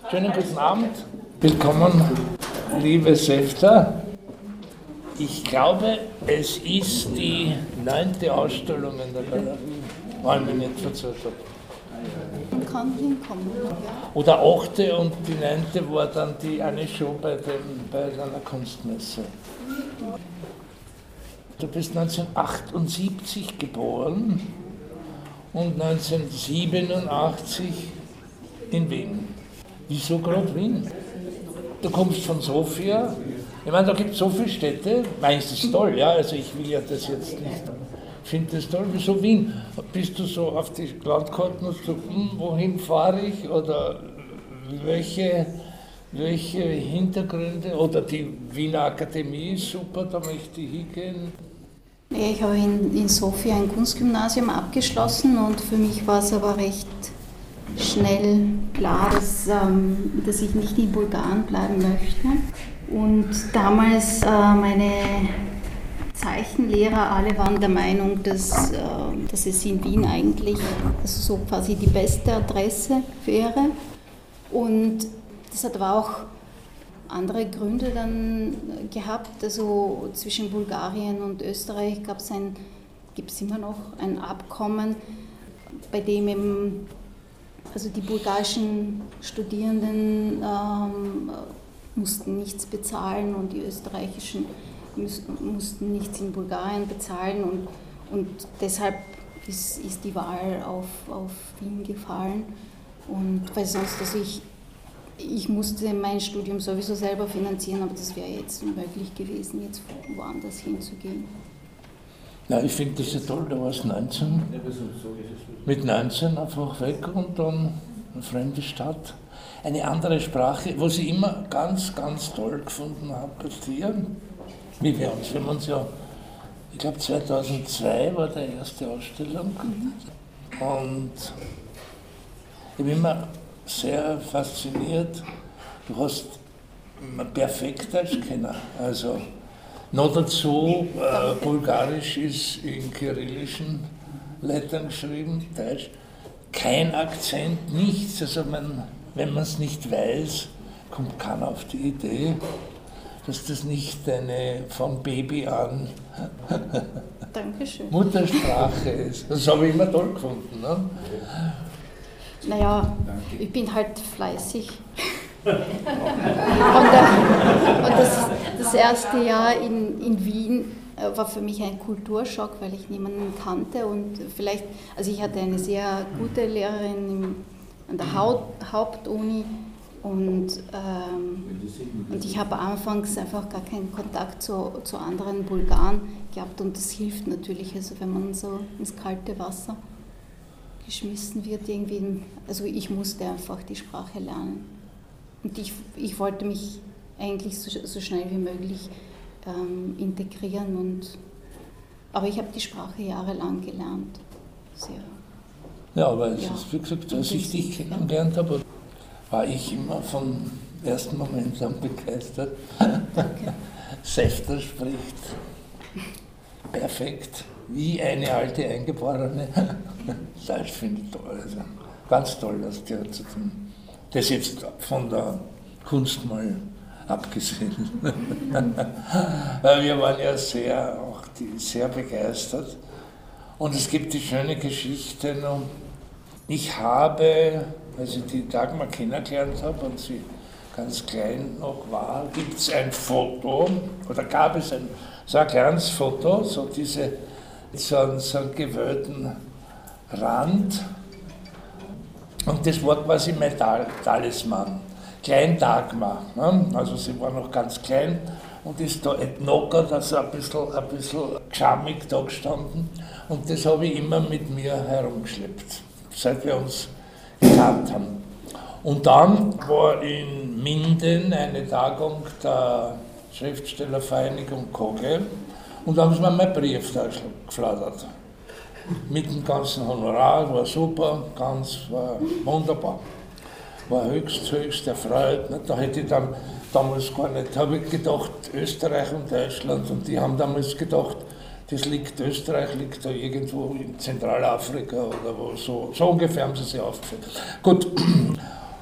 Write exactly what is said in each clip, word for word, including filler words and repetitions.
Schönen guten Abend. Willkommen, liebe Säfter. Ich glaube, es ist die neunte Ausstellung in der Galerie, weil ich mich nicht verzählt habe. Kann hinkommen, ja. Oder achte und die neunte war dann die eine Show bei, dem, bei einer Kunstmesse. Du bist neunzehnhundertachtundsiebzig geboren und neunzehnhundertsiebenundachtzig in Wien. Wieso gerade Wien? Du kommst von Sofia. Ich meine, da gibt es so viele Städte. Meinst du das toll? Ja, also ich will ja das jetzt nicht. Ich finde das toll. Wieso Wien? Bist du so auf die Landkarten und so, hm, wohin fahre ich? Oder welche, welche Hintergründe? Oder die Wiener Akademie ist super, da möchte ich hingehen. Ja, ich habe in, in Sofia ein Kunstgymnasium abgeschlossen und für mich war es aber recht schnell klar, dass, ähm, dass ich nicht in Bulgarien bleiben möchte. Und damals äh, meine Zeichenlehrer alle waren der Meinung, dass, äh, dass es in Wien eigentlich also so quasi die beste Adresse wäre. Und das hat aber auch andere Gründe dann gehabt. Also zwischen Bulgarien und Österreich gab es ein, gibt es immer noch ein Abkommen, bei dem eben also die bulgarischen Studierenden ähm, mussten nichts bezahlen und die österreichischen müssten, mussten nichts in Bulgarien bezahlen und, und deshalb ist, ist die Wahl auf, auf Wien gefallen. Und weil sonst, also ich, ich musste mein Studium sowieso selber finanzieren, aber das wäre jetzt unmöglich gewesen, jetzt woanders hinzugehen. Ja, ich finde das ja toll, da war es neunzehn, mit neunzehn einfach weg und dann eine fremde Stadt, eine andere Sprache, was ich immer ganz, ganz toll gefunden habe, als hier, wie wir uns, wir haben uns ja, ich glaube zweitausendzwei war die erste Ausstellung und ich bin immer sehr fasziniert, du hast immer perfekt Deutsch kennen, also noch dazu, äh, Bulgarisch ist in kyrillischen Lettern geschrieben, Deutsch, kein Akzent, nichts. Also man, wenn man es nicht weiß, kommt keiner auf die Idee, dass das nicht eine von Baby an Dankeschön. Muttersprache ist. Das habe ich immer toll gefunden. Ne? Naja, ich bin halt fleißig. Und, äh, und das, das erste Jahr in, in Wien äh, war für mich ein Kulturschock, weil ich niemanden kannte und vielleicht, also ich hatte eine sehr gute Lehrerin im, an der Haupt, Hauptuni und, ähm, und ich habe anfangs einfach gar keinen Kontakt zu, zu anderen Bulgaren gehabt und das hilft natürlich, also wenn man so ins kalte Wasser geschmissen wird irgendwie, also ich musste einfach die Sprache lernen. Und ich, ich wollte mich eigentlich so, so schnell wie möglich ähm, integrieren. Und, aber ich habe die Sprache jahrelang gelernt. Sehr, ja, aber es ja, ist, wie gesagt, als ich dich kennengelernt habe, war ich immer vom ersten Moment an begeistert. Danke. Säfter spricht perfekt, wie eine alte Eingeborene. Das finde ich toll. Also ganz toll, was dir zu tun. Das jetzt von der Kunst mal abgesehen. Wir waren ja sehr, auch die, sehr begeistert. Und es gibt die schöne Geschichte noch. Ich habe, als ich die Dagmar kennengelernt habe und sie ganz klein noch war, gibt es ein Foto, oder gab es ein so ein kleines Foto, so diese, so einen, so einen gewölbten Rand. Und das war quasi mein Talisman, Klein Dagmar. Ne? Also sie war noch ganz klein und ist da entnockert, also ein bisschen, ein bisschen geschammig da gestanden. Und das habe ich immer mit mir herumgeschleppt, seit wir uns gekannt haben. Und dann war in Minden eine Tagung der Schriftstellervereinigung Kogel und da haben sie mir meinen Brief da geflattert. Mit dem ganzen Honorar, war super, ganz, war wunderbar. War höchst, höchst erfreut. Da hätte ich dann damals gar nicht, habe ich gedacht, Österreich und Deutschland, und die haben damals gedacht, das liegt, Österreich liegt da irgendwo in Zentralafrika oder wo, so, so ungefähr haben sie sich aufgeführt. Gut,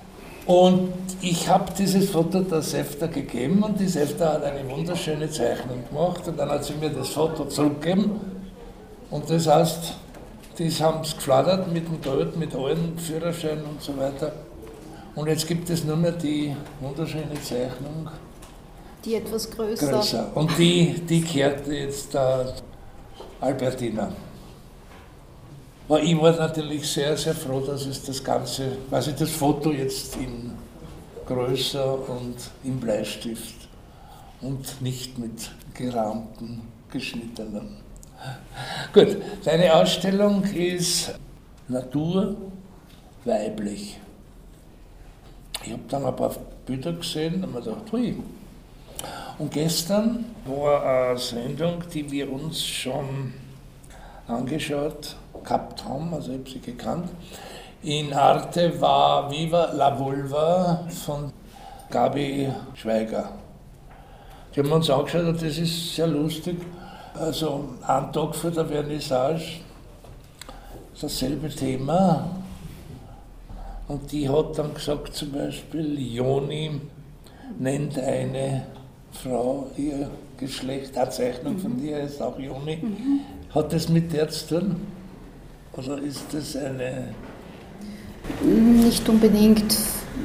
Und ich habe dieses Foto der Sefta gegeben und die Sefta hat eine wunderschöne Zeichnung gemacht und dann hat sie mir das Foto zurückgegeben und das heißt, die haben es geflattert mit dem Geld, mit allen Führerscheinen und so weiter. Und jetzt gibt es nur mehr die wunderschöne Zeichnung. Die etwas größer. größer. Und die, die kehrt jetzt der Albertina. Aber ich war natürlich sehr, sehr froh, dass es das Ganze, also das Foto jetzt in größer und im Bleistift und nicht mit gerahmten, geschnittenen. Gut, deine Ausstellung ist Natur weiblich. Ich habe dann ein paar Bilder gesehen und habe mir gedacht, hui. Und gestern war eine Sendung, die wir uns schon angeschaut gehabt haben, also ich habe sie gekannt. In Arte war Viva la Vulva von Gabi Schweiger. Die haben wir uns angeschaut und das ist sehr lustig. Also einen Tag vor der Vernissage, dasselbe Thema. Und die hat dann gesagt zum Beispiel, Joni nennt eine Frau ihr Geschlecht, eine Zeichnung von dir ist auch Joni. Mhm. Hat das mit der zu tun? Oder ist das eine... Nicht unbedingt,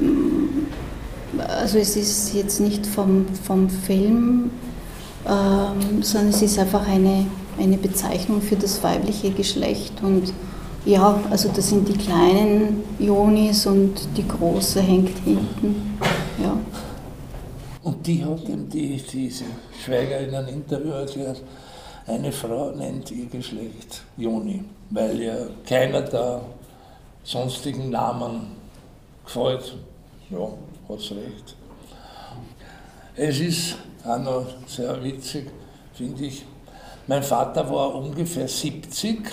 also es ist jetzt nicht vom, vom Film, ähm, sondern es ist einfach eine, eine Bezeichnung für das weibliche Geschlecht und ja, also das sind die kleinen Jonis und die große hängt hinten, ja. Und die hat eben die, diese Schweiger in einem Interview erklärt, eine Frau nennt ihr Geschlecht Joni, weil ja keiner der sonstigen Namen gefällt. Ja, hat's recht. Es ist auch noch sehr witzig, finde ich. Mein Vater war ungefähr siebzig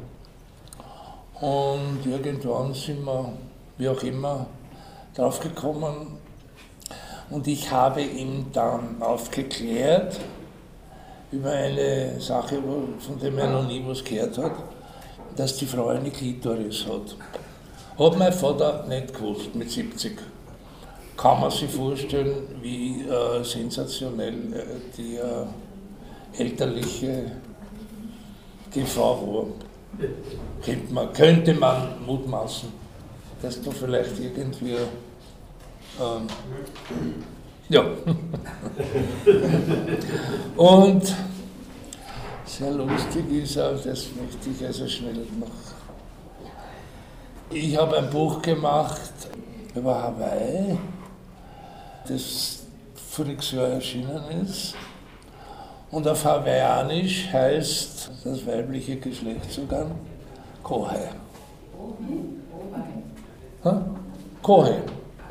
und irgendwann sind wir, wie auch immer, draufgekommen und ich habe ihm dann aufgeklärt über eine Sache, von der er noch nie was gehört hat, dass die Frau eine Klitoris hat. Hat mein Vater nicht gewusst mit siebzig. Kann man sich vorstellen, wie äh, sensationell äh, die äh, elterliche Gefahr war. Könnte man, könnte man mutmaßen, dass du vielleicht irgendwie... Ähm, ja. Und sehr lustig ist auch, das möchte ich also schnell noch. Ich habe ein Buch gemacht über Hawaii, das voriges Jahr erschienen ist. Und auf Hawaiianisch heißt das weibliche Geschlechtsorgan Kohai. Kohai.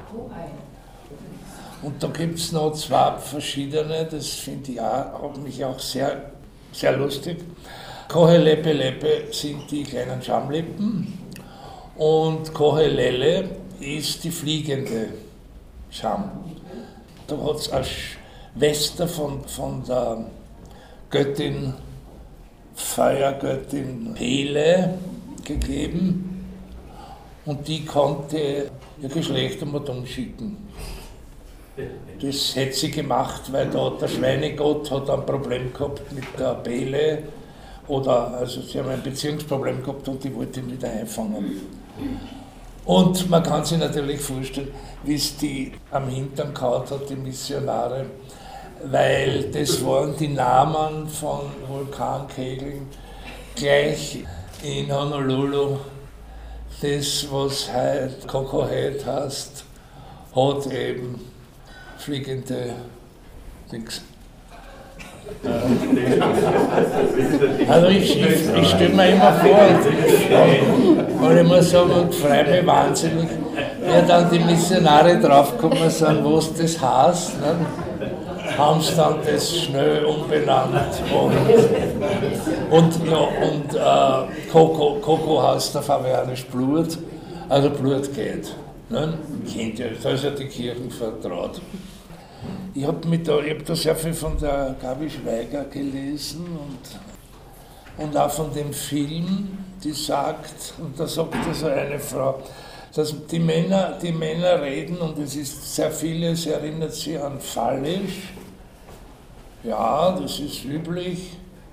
Und da gibt es noch zwei verschiedene, das finde ich auch, hat mich auch sehr, sehr lustig. Kohelepe Lepe sind die kleinen Schamlippen und Kohelele ist die fliegende Scham. Da hat es eine Schwester von, von der Göttin, Feuergöttin Pele gegeben und die konnte ihr Geschlecht einmal umschicken. Das hätte sie gemacht, weil da der Schweinegott hat ein Problem gehabt mit der Pele oder also sie haben ein Beziehungsproblem gehabt und die wollte ihn wieder einfangen. Und man kann sich natürlich vorstellen, wie es die am Hintern gehauen hat, die Missionare, weil das waren die Namen von Vulkankegeln gleich in Honolulu. Das, was heute Coco Head heißt, hat eben fliegende Dings. Also ich, ich, ich stelle mir immer vor, und ich muss sagen, ich freue mich wahnsinnig, wenn dann die Missionare draufkommen sind, was das heißt, ne? Haben sie dann das schnell umbenannt und, und, ja, und äh, Coco, Coco heißt auf Hawaiianisch Blut, also Blut geht. Ne? Kennt ihr, da ist ja die Kirchen vertraut. Ich habe da, hab da sehr viel von der Gabi Schweiger gelesen und, und auch von dem Film, die sagt, und da sagt also eine Frau, dass die Männer, die Männer reden und es ist sehr vieles, erinnert sie an phallisch. Ja, das ist üblich,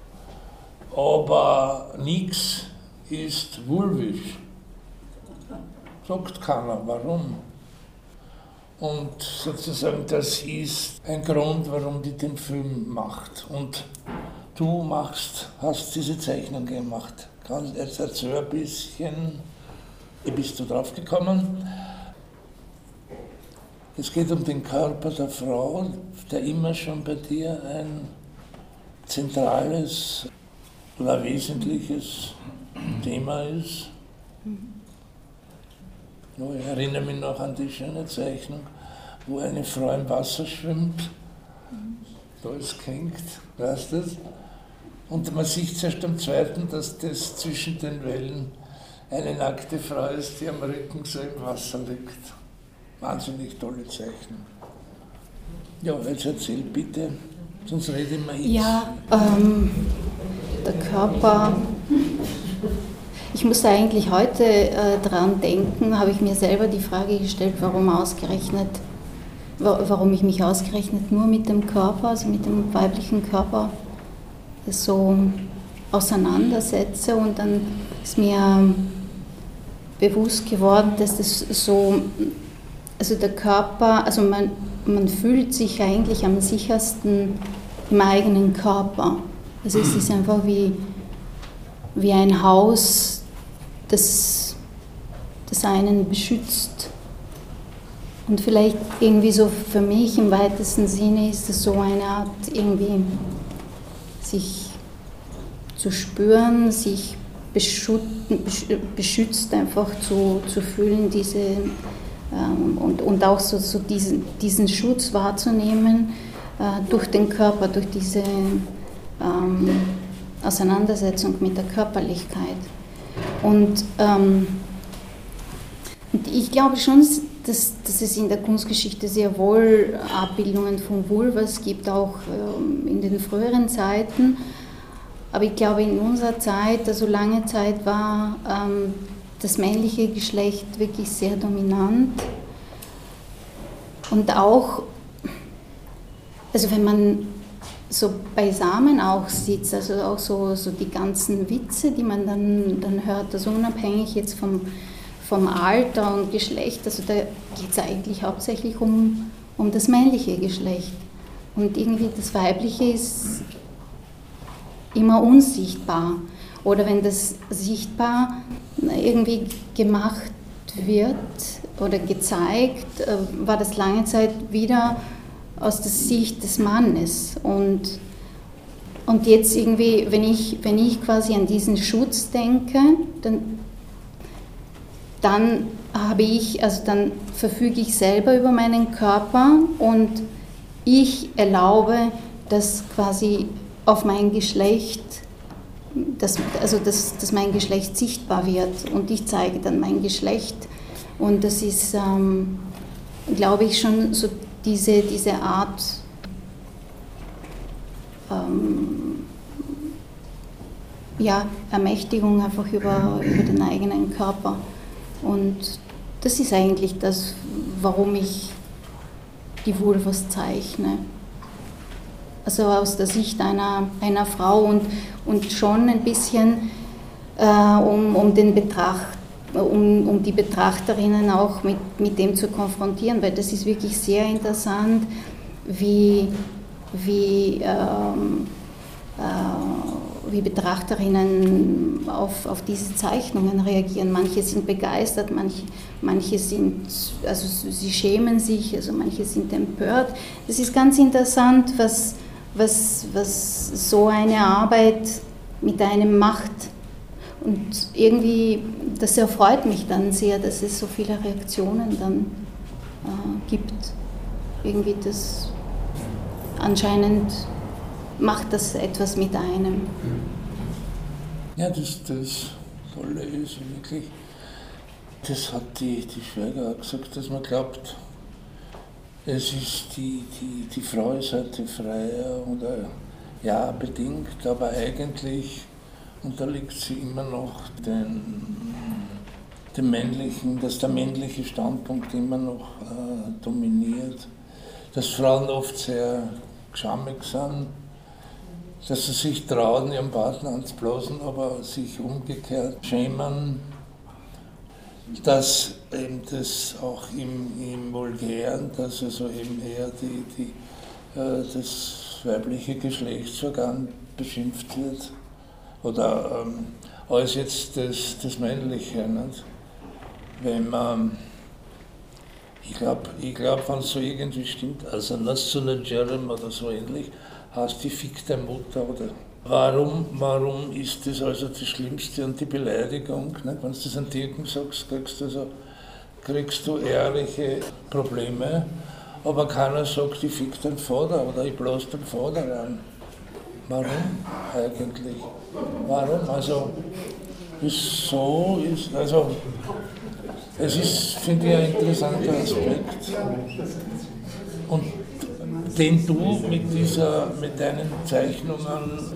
aber nichts ist vulvisch. Sagt keiner, warum? Und sozusagen das ist ein Grund, warum die den Film macht. Und du machst, hast diese Zeichnung gemacht. Kannst jetzt erzähl ein bisschen, wie bist du drauf gekommen? Es geht um den Körper der Frau, der immer schon bei dir ein zentrales oder wesentliches Thema ist. Ich erinnere mich noch an die schöne Zeichnung, wo eine Frau im Wasser schwimmt, da ist gehängt, weißt du das? Und man sieht erst am zweiten, dass das zwischen den Wellen eine nackte Frau ist, die am Rücken so im Wasser liegt. Wahnsinnig tolle Zeichnung. Ja, jetzt erzähl bitte, sonst rede ich mal jetzt. Ja, ähm, der Körper. Ich musste eigentlich heute äh, dran denken, habe ich mir selber die Frage gestellt, warum ausgerechnet, warum ich mich ausgerechnet nur mit dem Körper, also mit dem weiblichen Körper so auseinandersetze. Und dann ist mir bewusst geworden, dass das so, also der Körper, also man, man fühlt sich eigentlich am sichersten im eigenen Körper. Also es ist einfach wie, wie ein Haus, das, das einen beschützt. Und vielleicht irgendwie so für mich im weitesten Sinne ist es so eine Art, irgendwie sich zu spüren, sich beschützt einfach zu, zu fühlen, diese, ähm, und, und auch so, so diesen, diesen Schutz wahrzunehmen äh, durch den Körper, durch diese ähm, Auseinandersetzung mit der Körperlichkeit. Und, ähm, und ich glaube schon, dass, dass es in der Kunstgeschichte sehr wohl Abbildungen von Vulvas gibt, auch ähm, in den früheren Zeiten. Aber ich glaube, in unserer Zeit, also lange Zeit, war ähm, das männliche Geschlecht wirklich sehr dominant. Und auch, also wenn man so beisammen auch sitzt, also auch so, so die ganzen Witze, die man dann, dann hört, also unabhängig jetzt vom, vom Alter und Geschlecht, also da geht es eigentlich hauptsächlich um, um das männliche Geschlecht. Und irgendwie das weibliche ist immer unsichtbar. Oder wenn das sichtbar irgendwie gemacht wird oder gezeigt, war das lange Zeit wieder aus der Sicht des Mannes. Und, und jetzt irgendwie, wenn ich, wenn ich quasi an diesen Schutz denke, dann, dann habe ich, also dann verfüge ich selber über meinen Körper und ich erlaube, dass quasi auf mein Geschlecht, dass, also dass, dass mein Geschlecht sichtbar wird und ich zeige dann mein Geschlecht. Und das ist, ähm, glaube ich, schon so diese, diese Art ähm, ja, Ermächtigung einfach über, über den eigenen Körper. Und das ist eigentlich das, warum ich die Vulvas zeichne. Also aus der Sicht einer, einer Frau und, und schon ein bisschen äh, um, um den Betracht, um, um die Betrachterinnen auch mit, mit dem zu konfrontieren, weil das ist wirklich sehr interessant, wie, wie, ähm, äh, wie Betrachterinnen auf, auf diese Zeichnungen reagieren. Manche sind begeistert, manche, manche sind, also sie schämen sich, also manche sind empört. Das ist ganz interessant, was Was, was so eine Arbeit mit einem macht. Und irgendwie, das erfreut mich dann sehr, dass es so viele Reaktionen dann äh, gibt. Irgendwie das, anscheinend macht das etwas mit einem. Ja, das, das Tolle ist wirklich, das hat die, die Schweiger auch gesagt, dass man glaubt, es ist die, die, die Frau ist heute freier oder ja, bedingt, aber eigentlich unterliegt sie immer noch den dem männlichen, dass der männliche Standpunkt immer noch äh, dominiert, dass Frauen oft sehr geschamig sind, dass sie sich trauen, ihren Partner anzublasen, aber sich umgekehrt schämen, dass eben das auch im, im Vulgären, dass also eben eher die, die, äh, das weibliche Geschlechtsorgan beschimpft wird, oder ähm, als jetzt das, das Männliche. Nicht? Wenn man, ich glaube, ich glaub, wenn es so irgendwie stimmt, also Nassuna Jerem oder so ähnlich, heißt die Fick der Mutter, oder? Warum, warum ist das also das Schlimmste und die Beleidigung? Nicht? Wenn du das an Türken sagst, kriegst du, also, kriegst du ehrliche Probleme, aber keiner sagt, ich fick den Vater oder ich blase den Vater an. Warum eigentlich? Warum? Also, ist so, ist, also, es ist, finde ich, ein interessanter Aspekt. Und den du mit, dieser, mit deinen Zeichnungen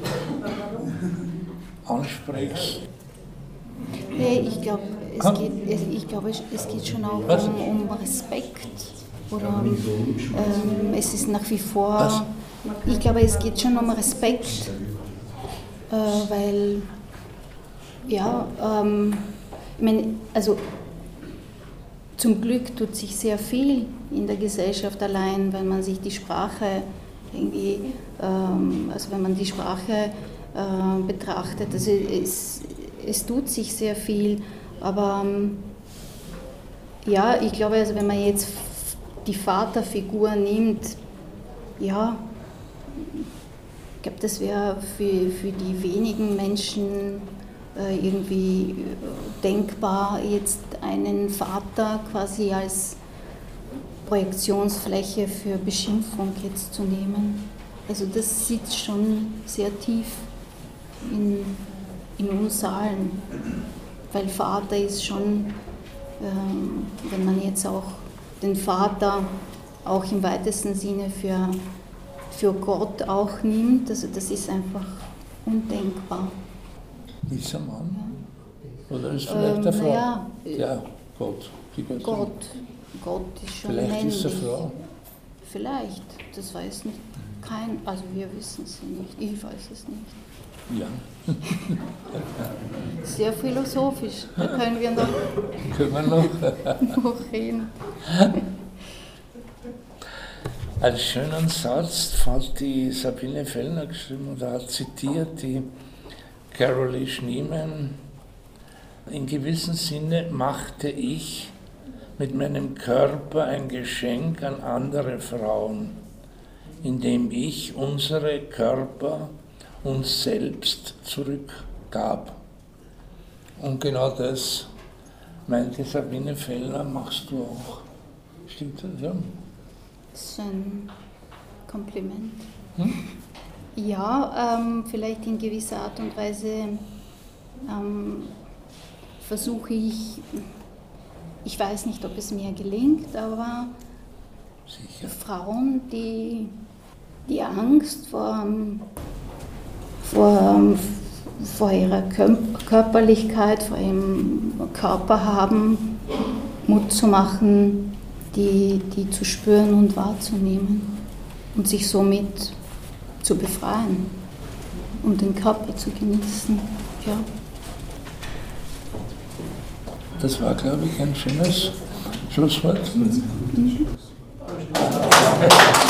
ansprichst. Nee, ich glaube, es, geht, ich glaub, es geht schon auch um, um Respekt. Oder ähm, es ist nach wie vor, Was? ich glaube, es geht schon um Respekt, äh, weil, ja, ähm, ich meine, also zum Glück tut sich sehr viel in der Gesellschaft allein, wenn man sich die Sprache irgendwie, ähm, also wenn man die Sprache äh, betrachtet. Also es, es tut sich sehr viel, aber ähm, ja, ich glaube, also wenn man jetzt die Vaterfigur nimmt, ja, ich glaube, das wäre für, für die wenigen Menschen äh, irgendwie denkbar, jetzt einen Vater quasi als Projektionsfläche für Beschimpfung jetzt zu nehmen. Also das sitzt schon sehr tief in, in uns allen, weil Vater ist schon, ähm, wenn man jetzt auch den Vater auch im weitesten Sinne für, für Gott auch nimmt, also das ist einfach undenkbar. Ist ein Mann? Oder ist vielleicht ähm, eine Frau? Ja, ja Gott. Gott. Gott ist schon vielleicht männlich. Ist eine Frau? Vielleicht, das weiß nicht. Kein, also wir wissen es nicht, ich weiß es nicht. Ja. Sehr philosophisch, da können wir noch, können wir noch? noch reden. Als schönen Satz hat die Sabine Fellner geschrieben oder hat zitiert die Carolee Schneemann. In gewissem Sinne machte ich mit meinem Körper ein Geschenk an andere Frauen, indem ich unsere Körper uns selbst zurückgab. Und genau das, meinte Sabine Fellner, machst du auch. Stimmt das, ja? Das ist ein Kompliment. Hm? Ja, ähm, vielleicht in gewisser Art und Weise ähm, versuche ich, ich weiß nicht, ob es mir gelingt, aber Sicher. Frauen, die die Angst vor, vor, vor ihrer Körperlichkeit, vor ihrem Körper haben, Mut zu machen, die, die zu spüren und wahrzunehmen und sich somit zu befreien und den Körper zu genießen. Ja. Das war, glaube ich, ein schönes Schlusswort. Mhm.